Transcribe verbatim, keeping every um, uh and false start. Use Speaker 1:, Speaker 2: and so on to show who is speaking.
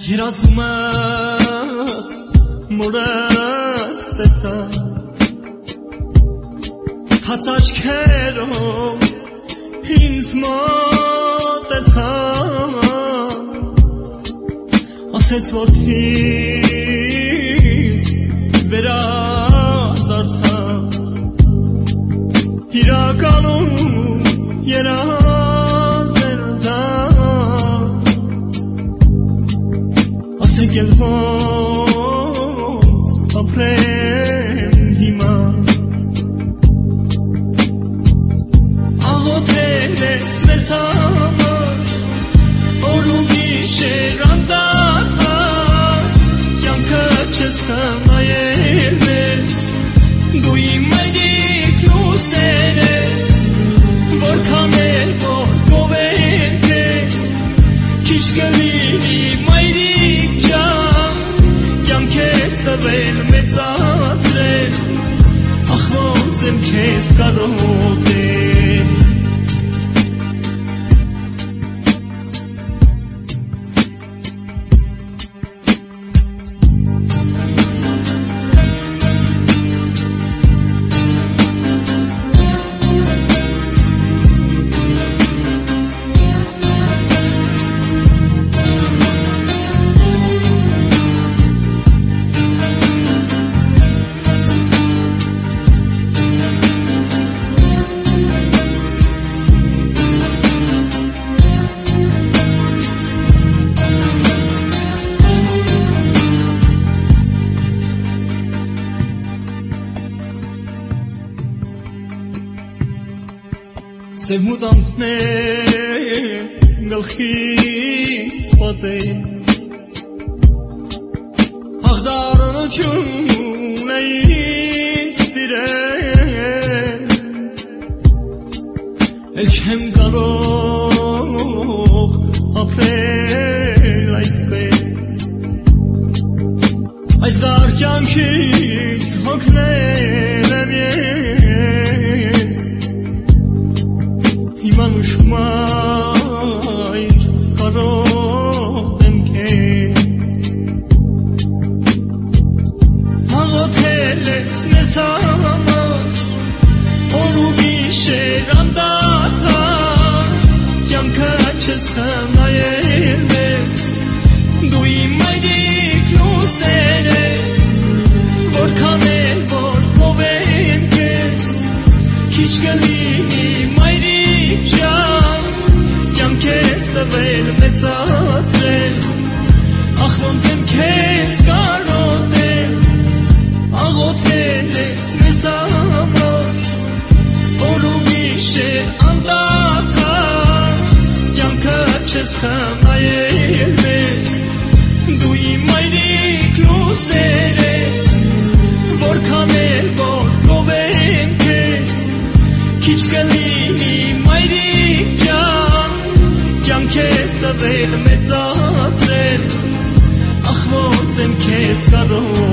Speaker 1: Երազումս մորս տեսա Թաց աչքերով ինձ մոտեցա Ասեց որ թիս վերադարձա Իրականում երազ էր դա Ասեք էլ ոնց ապրեմ հիմա Աղոթել ես մեզ համար Օր ու գիշեր անդադար Կյանքը չես հնայել մեզ Դու իմ մայրիկ լուսեր ես Որքան էլ որ գովեն քեզ Քիչ կլինի մայրիկ ջան Կյանք ես տվել մեծացրել Ախ ոնց եմ քեզ կարոտել Սև մուտանքներ գլխիս պատեն Հաղդարնություն է ինձ տիրել Էլ չեմ կարող ապրել այսպես Այս դարքյանքից հոգնել եմ ես Հիմա նշմայր կարոտ եմ կեզ Աղոթել ես մեզ համար Օր ու գիշեր անդադար Կյանքը չես հնայել մեզ Դու իմ մայրիկ լուսեր ես Որքան էլ որ գովեն քեզ Քիչ կլինի մայրիկ ջան Կյանք ես տվել մեծացրել Ախ ոնց եմ քեզ կարոտել Աղոթել ես մեզ համար Օր ու գիշեր անդադար Կյանքը չես հնայել մեզ Դու իմ մայրիկ լուսեր ես Որքան էլ որ գովեն քեզ Քիչ կլինի մայրիկ ջան Կյանք ես տվել մեծացրել Ախ ոնց եմ քեզ կարող